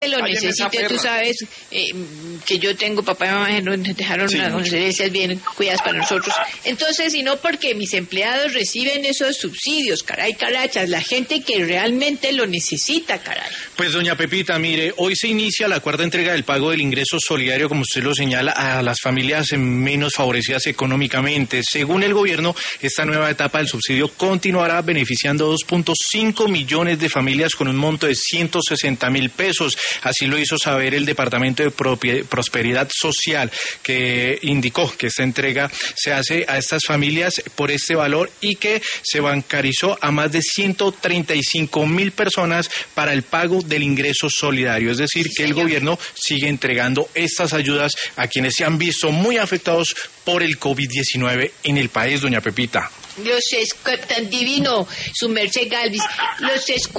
lo necesite, tú sabes que yo tengo papá y mamá que nos dejaron unas herencias bien cuidadas para nosotros. Entonces, sino porque mis empleados reciben esos subsidios, caray, carachas, la gente que realmente lo necesita, caray. Pues doña Pepita, mire, hoy se inicia la cuarta entrega del pago del ingreso solidario, como usted lo señala, a las familias menos favorecidas económicamente. Según el gobierno, esta nueva etapa del subsidio continuará beneficiando 2.5 millones de familias con un monto de 160.000 pesos. Así lo hizo saber el Departamento de Prosperidad Social, que indicó que esta entrega se hace a estas familias por este valor y que se bancarizó a más de 135.000 personas para el pago del ingreso solidario. Es decir, que el gobierno sigue entregando estas ayudas a quienes se han visto muy afectados por el COVID-19 en el país, doña Pepita. Tan divino, su merced Galvis.